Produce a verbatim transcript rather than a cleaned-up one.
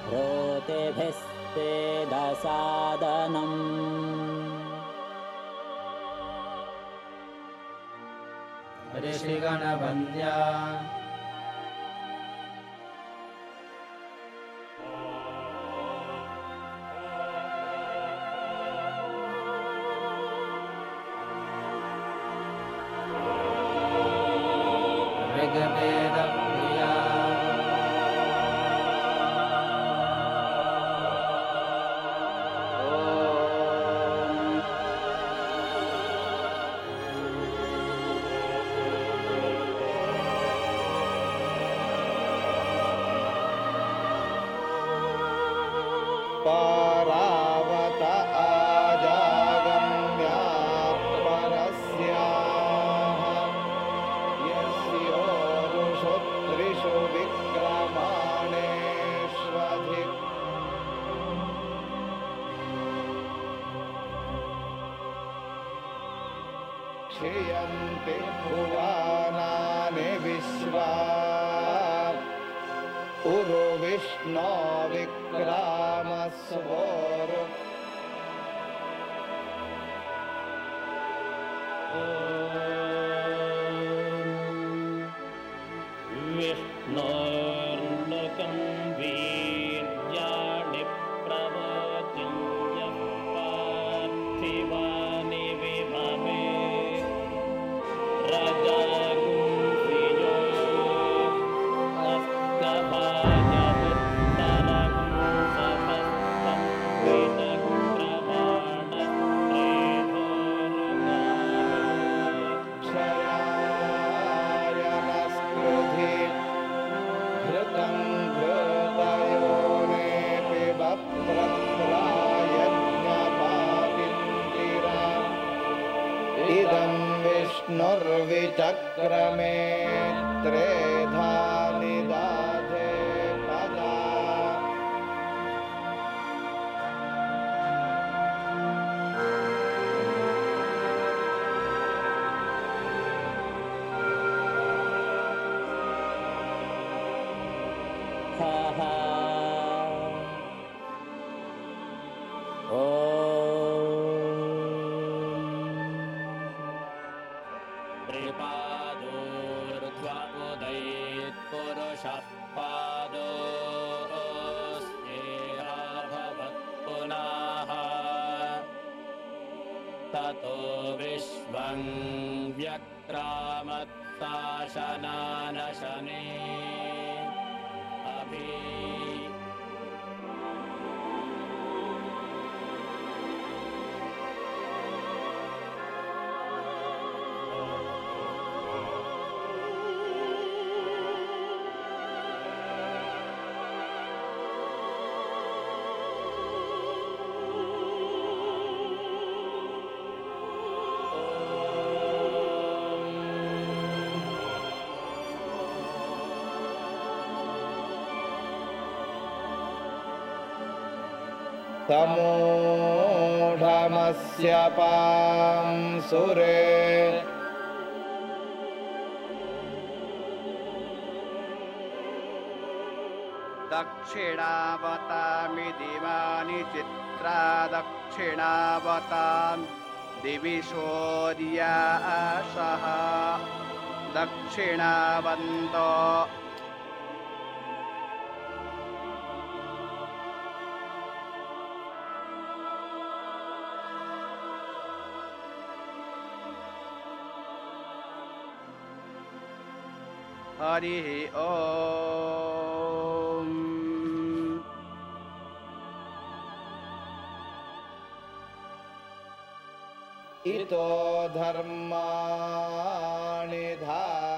ऋतेभिस्तेदसादनम् ऋषिगणवन्द्या ऋग्वेदप्रिया परावत आजागम्यात्परस्याः यस्योरुषु त्रिषु विक्रमाणेष्वधिक क्षीयन्ति भुवनानि विश्वा उरु विष्णो विक्रामस्वोरु विष्णोर्नुकं वीर्याणि प्रवोचन्यः पार्थिवानि विभवे रजागुंसियो अस्तभाजमुत्तरं सहस्तं विदग्रवाणस्त्रेधोरुगायो क्षयायनस्कृधि घृतं घृतयोनेऽपि बप्रत्रायज्ञपापिन्दिरा इदं विष्णुर्विचक्रमे त्रेधा निदाधे पदा हा हा ॐ त्रिपादोर्ध्वमुदैत्पुरुषः पादोऽस्येहाभवत् पुनः ततो विश्वं व्यक्रामत्ताशनानशने अभि समूढमस्य पांसुरे दक्षिणावतामि दिवानि चित्रा दक्षिणावतां दिवि सूर्यासः दक्षिणावन्तो हरिः ॐ इतो धर्माणि धा